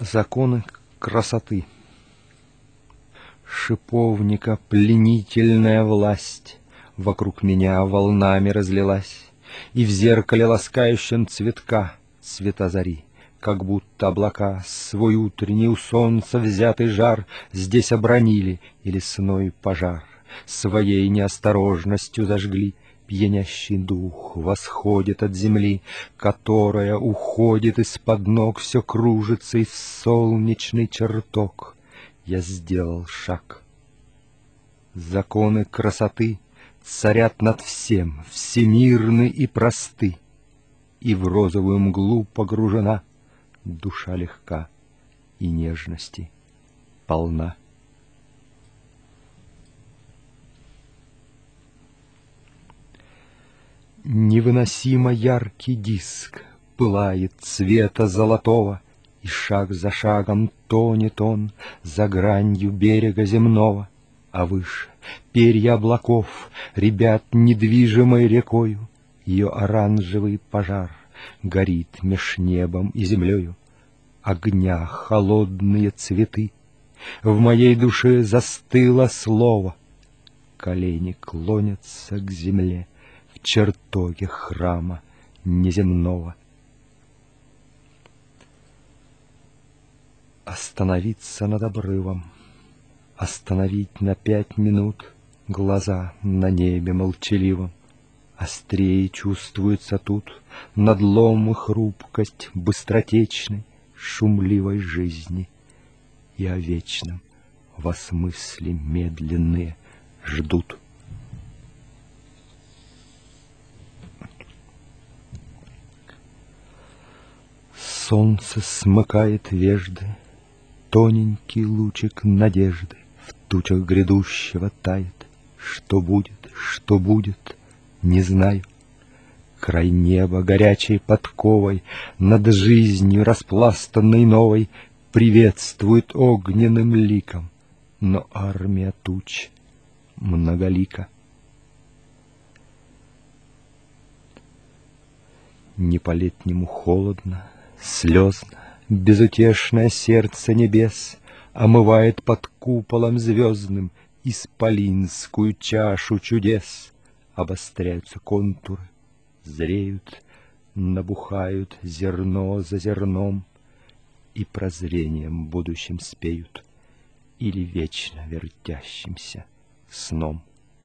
Законы красоты. Шиповника пленительная власть вокруг меня волнами разлилась, и в зеркале ласкающем цветка цвета зари, как будто облака свой утренний у солнца взятый жар здесь обронили, и лесной пожар своей неосторожностью зажгли. Пьянящий дух восходит от земли, которая уходит из-под ног, все кружится, и в солнечный чертог я сделал шаг. Законы красоты царят над всем, всемирны и просты, и в розовую мглу погружена душа легка и нежности полна. Невыносимо яркий диск пылает цвета золотого, и шаг за шагом тонет он за гранью берега земного, а выше перья облаков рябят недвижимой рекою, ее оранжевый пожар горит меж небом и землею. Огня холодные цветы, в моей душе застыло слово, колени клонятся к земле в чертоге храма неземного. Остановиться над обрывом, остановить на 5 минут глаза на небе молчаливом. Острее чувствуется тут надлом и хрупкость быстротечной, шумливой жизни, и о вечном вас мысли медленные ждут. Солнце смыкает вежды, тоненький лучик надежды в тучах грядущего тает. Что будет, не знаю. Край неба горячей подковой над жизнью распластанной новой приветствует огненным ликом, но армия туч многолика. Не по-летнему холодно, слезно, безутешное сердце небес омывает под куполом звездным исполинскую чашу чудес. Обостряются контуры, зреют, набухают зерно за зерном, и прозрением будущим спеют или вечно вертящимся сном.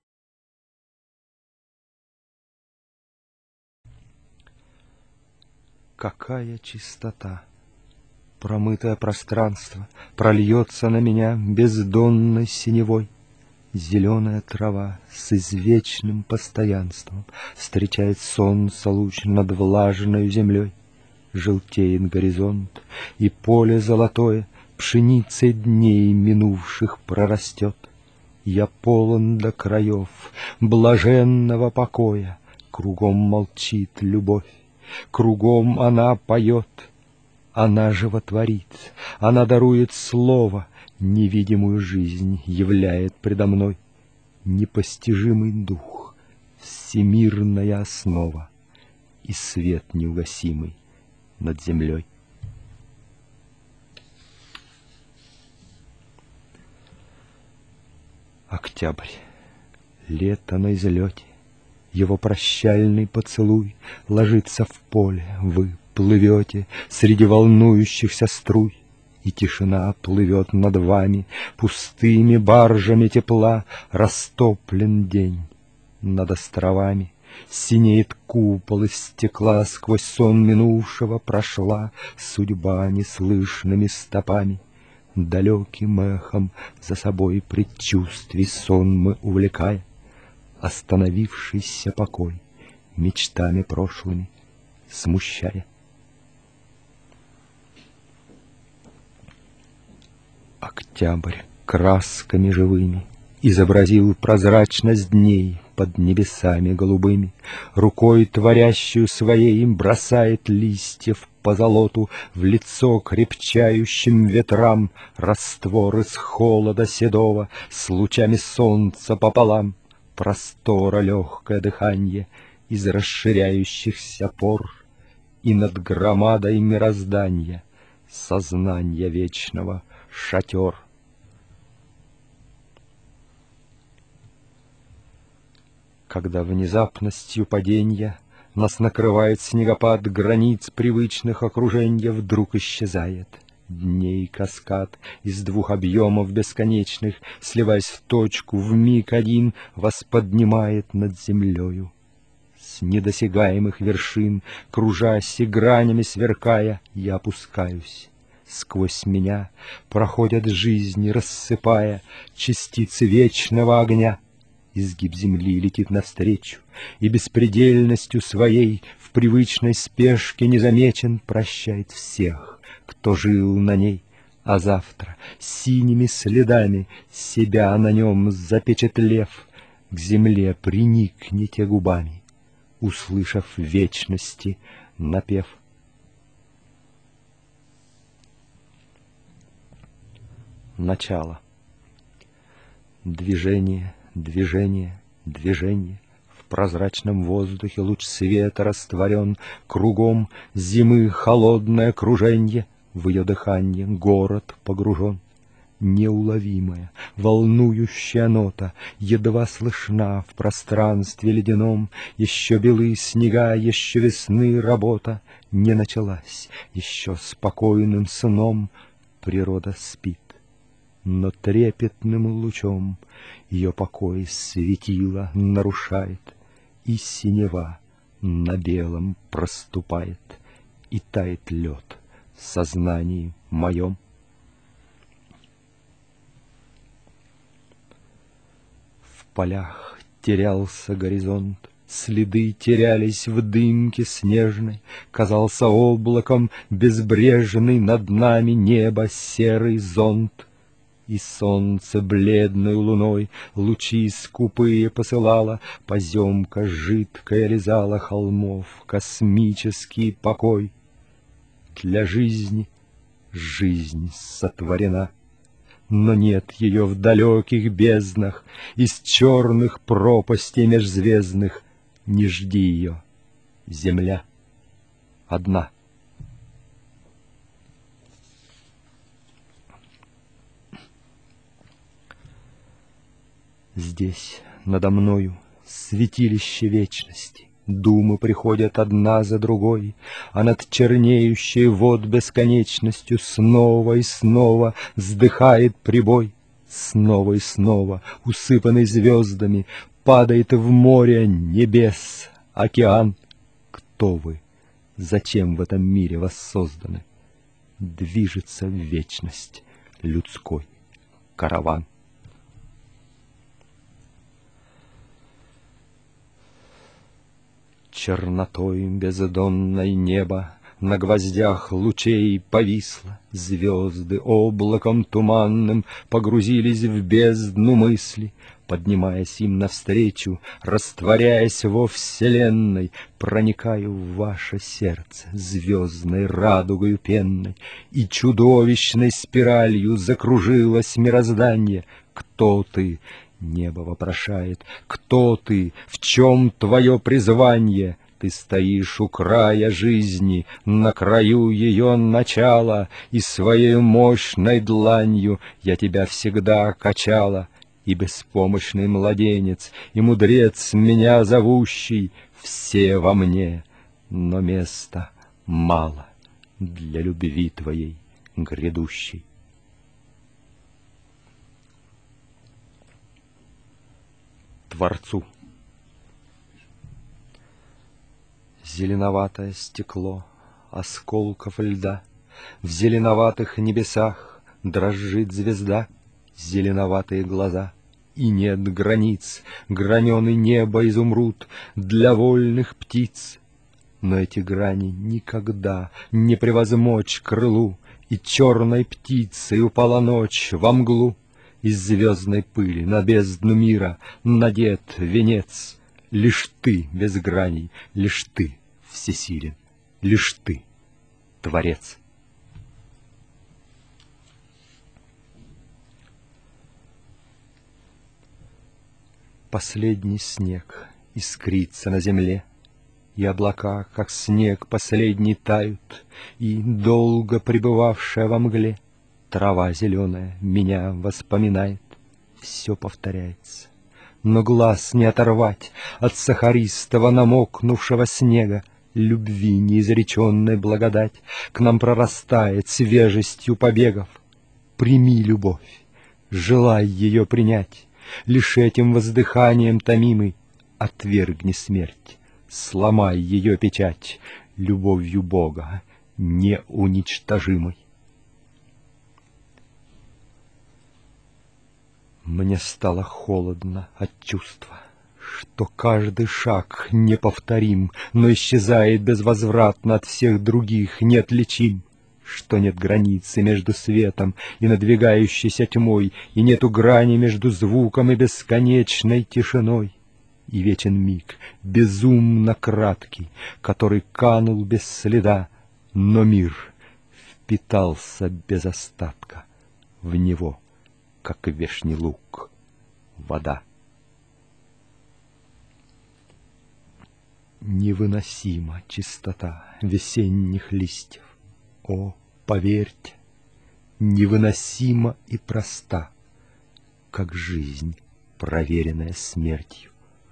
Какая чистота! Промытое пространство прольется на меня бездонной синевой. Зеленая трава с извечным постоянством встречает солнце луч над влажной землей. Желтеет горизонт, и поле золотое пшеницей дней минувших прорастет. Я полон до краев блаженного покоя, кругом молчит любовь, кругом она поет. Она животворит, она дарует слово, невидимую жизнь являет предо мной. Непостижимый дух, всемирная основа и свет неугасимый над землей. Октябрь, лето на излете, его прощальный поцелуй ложится в поле, вы плывете среди волнующихся струй, и тишина плывет над вами пустыми баржами тепла. Растоплен день над островами, синеет купол из стекла, сквозь сон минувшего прошла судьба неслышными стопами. Далеким эхом за собой предчувствий сон мы увлекая, остановившийся покой мечтами прошлыми смущая. Октябрь красками живыми изобразил прозрачность дней под небесами голубыми, рукой творящую своей им бросает листьев по золоту в лицо крепчающим ветрам раствор из холода седого с лучами солнца пополам, простора легкое дыханье из расширяющихся пор, и над громадой мироздания сознания вечного шатер. Когда внезапностью паденья нас накрывает снегопад границ привычных окруженья, вдруг исчезает дней каскад из двух объемов бесконечных, сливаясь в точку, в миг один вас поднимает над землею. С недосягаемых вершин, кружась и гранями сверкая, я опускаюсь. Сквозь меня проходят жизни, рассыпая частицы вечного огня. Изгиб земли летит навстречу, и беспредельностью своей в привычной спешке незамечен прощает всех, кто жил на ней, а завтра синими следами себя на нем запечатлев, к земле приникнете губами, услышав вечности напев. Начало. Движение, движение, движение. В прозрачном воздухе луч света растворен, кругом зимы холодное круженье, в ее дыханье город погружен. Неуловимая, волнующая нота едва слышна в пространстве ледяном. Еще белые снега, еще весны работа не началась, еще спокойным сном природа спит. Но трепетным лучом ее покой светило нарушает, и синева на белом проступает, и тает лед в сознании моем. В полях терялся горизонт, следы терялись в дымке снежной, казался облаком безбрежный над нами небо серый зонт. И солнце бледной луной лучи скупые посылало, поземка жидкая лизала холмов космический покой. Для жизни жизнь сотворена, но нет ее в далеких безднах, из черных пропастей межзвездных. Не жди ее, земля одна. Здесь надо мною святилище вечности, думы приходят одна за другой, а над чернеющей вод бесконечностью снова и снова вздыхает прибой. Снова и снова, усыпанный звездами, падает в море небес океан. Кто вы? Зачем в этом мире воссозданы? Движется в вечность людской караван. Чернотой бездонной неба на гвоздях лучей повисло, звезды облаком туманным погрузились в бездну мысли, поднимаясь им навстречу, растворяясь во вселенной, проникаю в ваше сердце звездной радугою пенной, и чудовищной спиралью закружилось мироздание. Кто ты? Небо вопрошает, кто ты, в чем твое призвание? Ты стоишь у края жизни, на краю ее начала, и своей мощной дланью я тебя всегда качала. И беспомощный младенец, и мудрец меня зовущий, все во мне, но места мало для любви твоей грядущей. Творцу. Зеленоватое стекло осколков льда, в зеленоватых небесах дрожит звезда, зеленоватые глаза, и нет границ, граненый небо изумруд для вольных птиц. Но эти грани никогда не превозмочь крылу, и черной птицей упала ночь во мглу. Из звездной пыли на бездну мира надет венец. Лишь ты без граней, лишь ты всесилен, лишь ты Творец. Последний снег искрится на земле, И облака, как снег последний, тают, И, долго пребывавшая во мгле, трава зеленая меня воспоминает. Все повторяется, но глаз не оторвать От сахаристого намокнувшего снега. Любви неизреченной благодать К нам прорастает свежестью побегов. Прими любовь, желай ее принять, Лишь этим воздыханием томимый отвергни смерть, сломай ее печать любовью Бога неуничтожимой. Мне стало холодно от чувства, что каждый шаг неповторим, но исчезает безвозвратно от всех других, неотличим, что нет границы между светом и надвигающейся тьмой, и нету грани между звуком и бесконечной тишиной. И вечен миг, безумно краткий, который канул без следа, но мир впитался без остатка в него, как вешний луг, вода. Невыносима чистота весенних листьев. О, поверьте, невыносима и проста, как жизнь, проверенная смертью.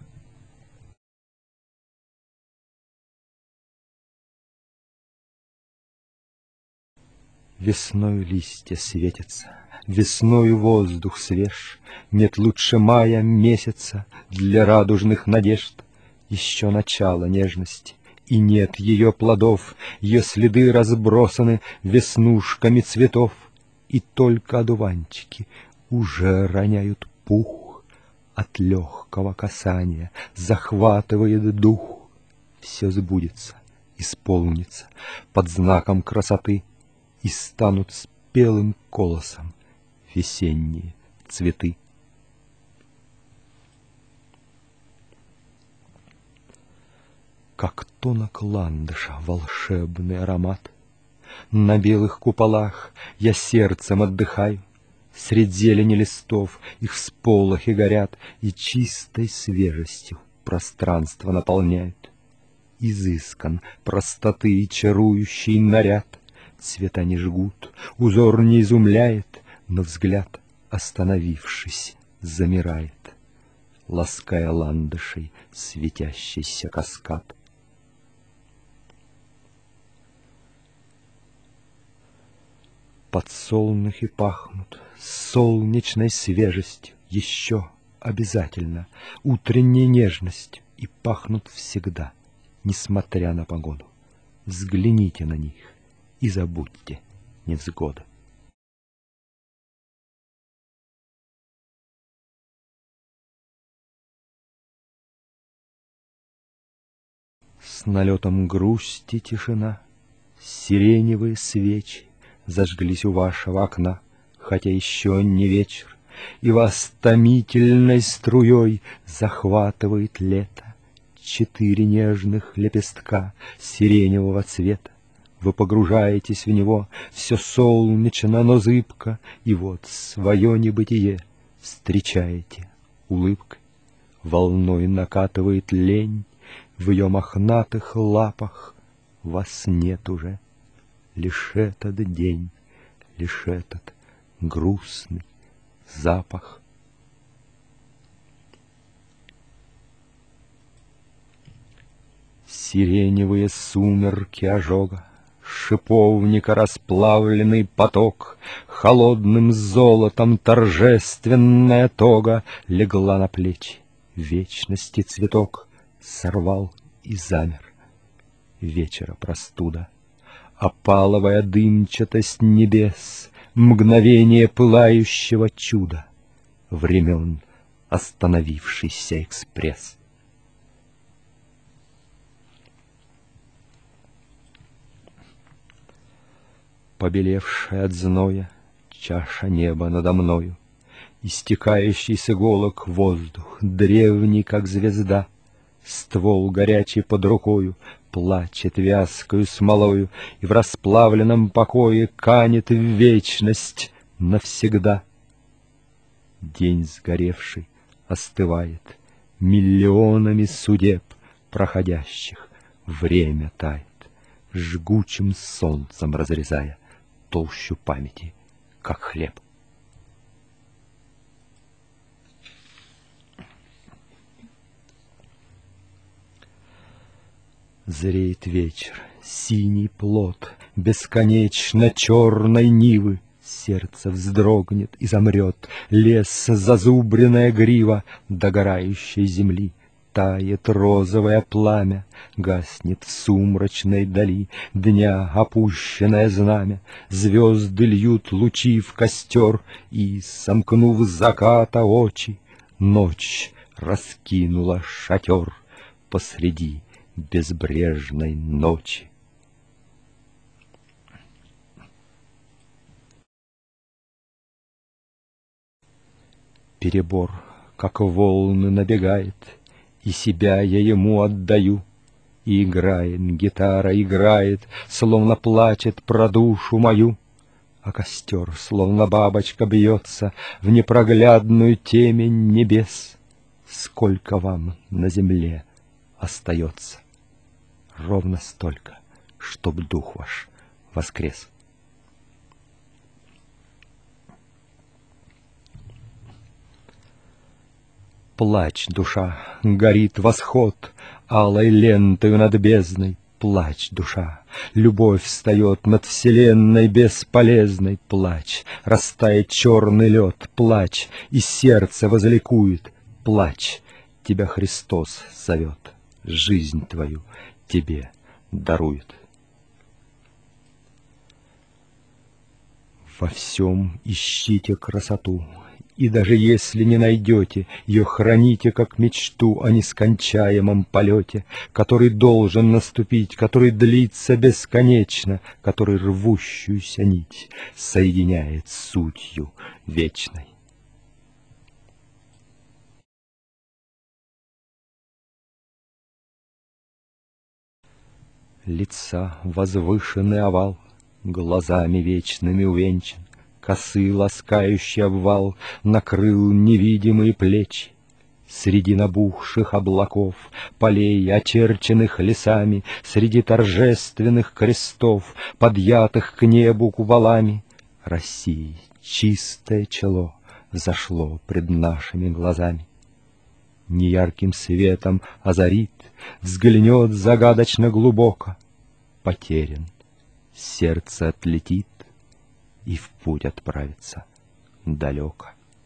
Весною листья светятся, весною воздух свеж, нет лучше мая месяца для радужных надежд. Еще начало нежности, и нет ее плодов, ее следы разбросаны веснушками цветов, и только одуванчики уже роняют пух. От легкого касания захватывает дух. Все сбудется, исполнится под знаком красоты, и станут спелым колосом весенние цветы. Как тонок ландыша волшебный аромат, на белых куполах я сердцем отдыхаю, средь зелени листов их всполохи горят и чистой свежестью пространство наполняют. Изыскан простоты и чарующий наряд, цвета не жгут, узор не изумляет, но взгляд, остановившись, замирает, лаская ландышей светящийся каскад. Подсолнухи пахнут солнечной свежестью, еще обязательно утренней нежностью, и пахнут всегда, несмотря на погоду. Взгляните на них и забудьте невзгоды. С налетом грусти тишина, сиреневые свечи зажглись у вашего окна, хотя еще не вечер, и вас томительной струей захватывает лето. 4 нежных лепестка сиреневого цвета. Вы погружаетесь в него, все солнечно, но зыбко, и вот свое небытие встречаете улыбкой. Волной накатывает лень, в ее мохнатых лапах вас нет уже. Лишь этот день, лишь этот грустный запах. Сиреневые сумерки ожога, шиповника расплавленный поток, холодным золотом торжественная тога легла на плечи. Вечности цветок сорвал и замер. Вечера простуда, опаловая дымчатость небес, мгновение пылающего чуда, времен остановившийся экспресс. Побелевшая от зноя чаша неба надо мною, истекающий с иголок воздух, древний, как звезда, ствол горячий под рукою плачет вязкою смолою и в расплавленном покое канет в вечность навсегда. День сгоревший остывает миллионами судеб проходящих время тает, жгучим солнцем разрезая толщу памяти, как хлеб. Зреет вечер, синий плод бесконечно черной нивы. Сердце вздрогнет и замрет, лес зазубренная грива догорающей земли. Тает розовое пламя, гаснет в сумрачной дали дня опущенное знамя. Звезды льют лучи в костер, и, сомкнув заката очи, ночь раскинула шатер посреди безбрежной ночи. Перебор, как волны, набегает, и себя я ему отдаю. И играет, гитара играет, словно плачет про душу мою. А костер, словно бабочка, бьется в непроглядную темень небес. Сколько вам на земле остается? Ровно столько, чтоб дух ваш воскрес. Плачь, душа, горит восход алой лентою над бездной. Плачь, душа, любовь встает над вселенной бесполезной. Плачь, растает черный лед. Плачь, и сердце возликует. Плачь, тебя Христос зовет, жизнь твою тебе дарует. Во всем ищите красоту, и даже если не найдете, ее храните как мечту о нескончаемом полете, который должен наступить, который длится бесконечно, который рвущуюся нить соединяет с сутью вечной. Лица возвышенный овал, глазами вечными увенчан, косы ласкающий обвал накрыл невидимые плечи. Среди набухших облаков, полей, очерченных лесами, среди торжественных крестов, подъятых к небу куполами, России чистое чело взошло пред нашими глазами. Неярким светом озарит, взглянет загадочно глубоко. Потерян, сердце отлетит и в путь отправится далеко.